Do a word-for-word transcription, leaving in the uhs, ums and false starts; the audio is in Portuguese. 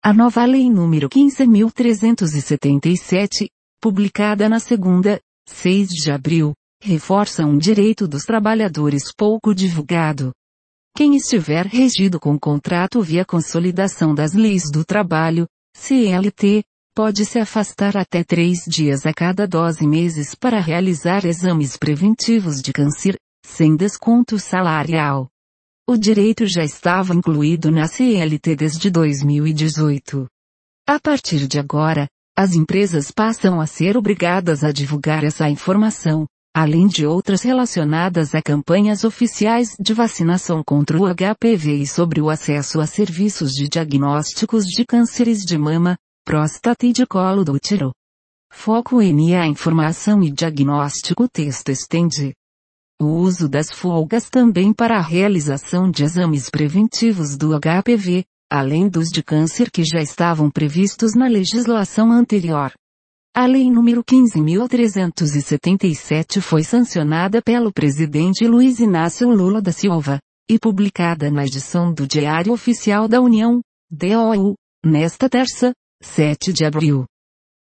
A nova Lei número quinze mil trezentos e setenta e sete, publicada na segunda, seis de abril, reforça um direito dos trabalhadores pouco divulgado. Quem estiver regido com contrato via Consolidação das Leis do Trabalho, C L T, pode se afastar até três dias a cada doze meses para realizar exames preventivos de câncer, sem desconto salarial. O direito já estava incluído na C L T desde dois mil e dezoito. A partir de agora, as empresas passam a ser obrigadas a divulgar essa informação, além de outras relacionadas a campanhas oficiais de vacinação contra o H P V e sobre o acesso a serviços de diagnósticos de cânceres de mama, próstata e de colo do útero. Foco N A Informação e Diagnóstico Texto estende o uso das folgas também para a realização de exames preventivos do H P V, além dos de câncer que já estavam previstos na legislação anterior. A Lei número quinze mil trezentos e setenta e sete foi sancionada pelo presidente Luiz Inácio Lula da Silva, e publicada na edição do Diário Oficial da União, D O U, nesta terça, sete de abril.